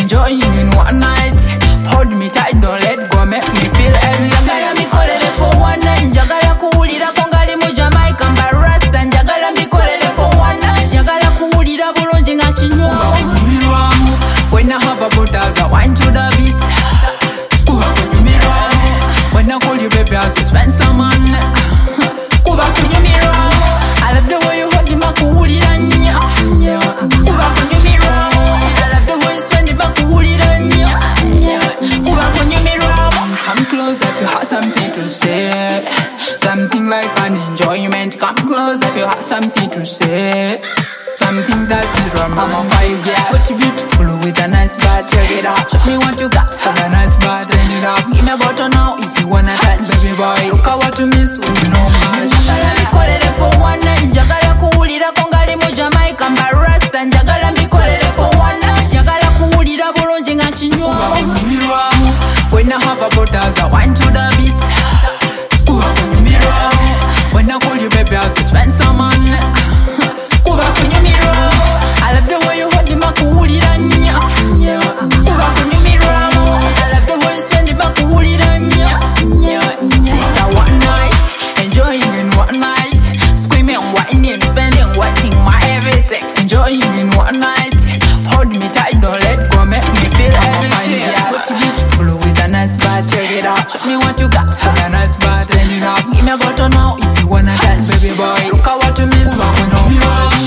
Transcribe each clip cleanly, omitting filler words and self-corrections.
enjoying in one night. Hold me tight, don't let go, make me feel everything. Njagala mbikolere for one night, njagala kuwulirako ngali mu Jamaica mba rasta. Njagala mbikolere for one night, njagala kuwulira bulungi nga kinywa kunyumirwamu. When I have a butters, I wine to the beat. Kuba kunyumirwamu. When I call you baby, I say spend some money. Kuba kunyumirwamu. I love the way you hold him, kuwulira nnyo. Kuba kunyumirwamu. I love the way you spend him, kuwulira nnyo. Kuba kunyumirwamu. Come close if you have something to say. Something like an enjoyment. Come close if you have something to say. Something that's wrong, I'm on fire, yeah. But you beautiful with a nice bad, check it out. Show me what you got for the nice bad, turn it up. Give me a bottle now if you wanna touch, baby boy. Look at what you miss when you know me. Njagala mbikolere for one night, njagala kuwulirako ngali mu Jamaica mba rasta. Njagala mbikolere for one night, njagala kuwulira bulungi nga kinywa kunyumirwamu. When I have a butters, I wine to the beat. Kuba kunyumirwamu. When I call you baby, I say spend some money. Kuba kunyumirwamu. I love the way you hold him, kuwulira nnyo. Kuba kunyumirwamu. I love the way you spend him, kuwulira nnyo. It's a one night, enjoying in one night. Screaming, whining, spending, wetting my everything. Enjoying in one night. Hold me tight, don't let go, make me feel everything. But you beautiful with a nice bad, check it out. Show me what you got for the nice bad, turn it up. Give me a bottle now if you wanna touch, baby boy. Look at what you miss, but we know me rush.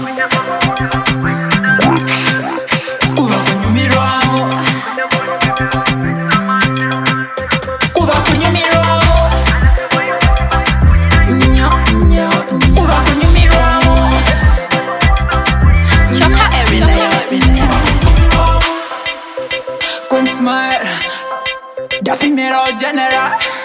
Kuba kunyumirwamu. Kuba kunyumirwamu. Kuba kunyumirwamu. Choka every day. Kun smile. The female general.